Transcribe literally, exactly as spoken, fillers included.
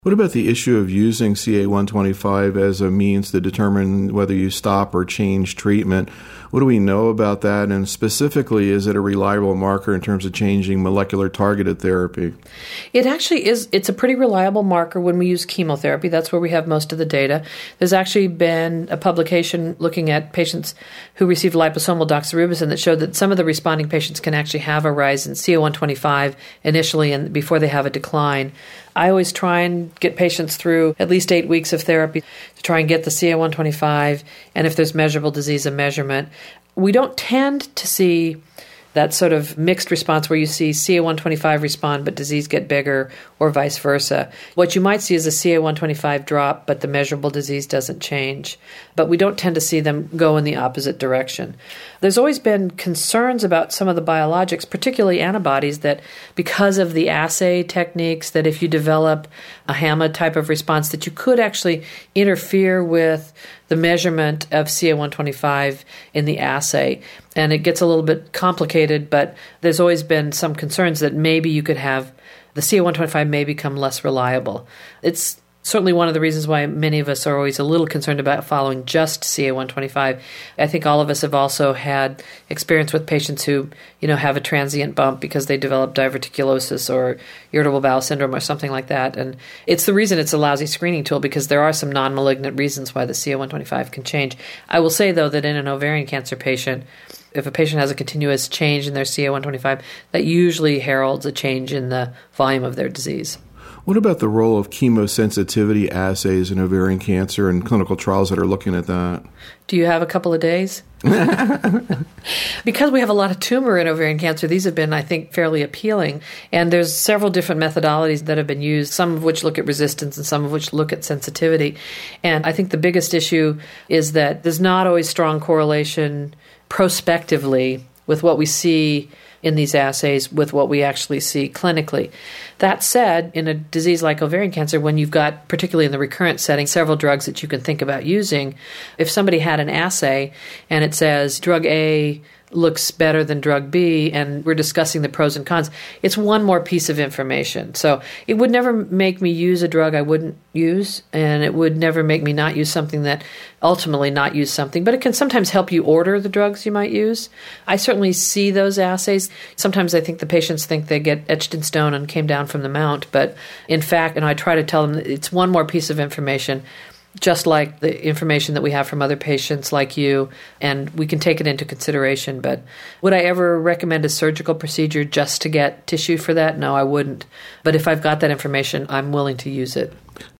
What about the issue of using C A one twenty-five as a means to determine whether you stop or change treatment? What do we know about that? And specifically, is it a reliable marker in terms of changing molecular targeted therapy? It actually is. It's a pretty reliable marker when we use chemotherapy. That's where we have most of the data. There's actually been a publication looking at patients who received liposomal doxorubicin that showed that some of the responding patients can actually have a rise in C A one twenty-five initially and before they have a decline. I always try and get patients through at least eight weeks of therapy to try and get the C A one twenty-five, and if there's measurable disease, a measurement. We don't tend to see that sort of mixed response where you see C A one twenty-five respond but disease get bigger or vice versa. What you might see is a C A one twenty-five drop but the measurable disease doesn't change. But we don't tend to see them go in the opposite direction. There's always been concerns about some of the biologics, particularly antibodies, that because of the assay techniques, that if you develop a HAMA type of response, that you could actually interfere with the measurement of C A one twenty-five in the assay. And it gets a little bit complicated, but there's always been some concerns that maybe you could have the C A one twenty-five may become less reliable. It's certainly one of the reasons why many of us are always a little concerned about following just C A one twenty-five. I think all of us have also had experience with patients who, you know, have a transient bump because they develop diverticulosis or irritable bowel syndrome or something like that. And it's the reason it's a lousy screening tool, because there are some non-malignant reasons why the C A one twenty-five can change. I will say, though, that in an ovarian cancer patient, if a patient has a continuous change in their C A one twenty-five, that usually heralds a change in the volume of their disease. What about the role of chemosensitivity assays in ovarian cancer and clinical trials that are looking at that? Do you have a couple of days? Because we have a lot of tumor in ovarian cancer, these have been, I think, fairly appealing. And there's several different methodologies that have been used, some of which look at resistance and some of which look at sensitivity. And I think the biggest issue is that there's not always strong correlation prospectively with what we see in these assays with what we actually see clinically. That said, in a disease like ovarian cancer, when you've got, particularly in the recurrent setting, several drugs that you can think about using, if somebody had an assay and it says drug A looks better than drug B, and we're discussing the pros and cons, it's one more piece of information. So it would never make me use a drug I wouldn't use, and it would never make me not use something that ultimately not use something, but it can sometimes help you order the drugs you might use. I certainly see those assays. Sometimes I think the patients think they get etched in stone and came down from the mount, but in fact, and I try to tell them that it's one more piece of information, just like the information that we have from other patients like you, and we can take it into consideration. But would I ever recommend a surgical procedure just to get tissue for that? No, I wouldn't. But if I've got that information, I'm willing to use it.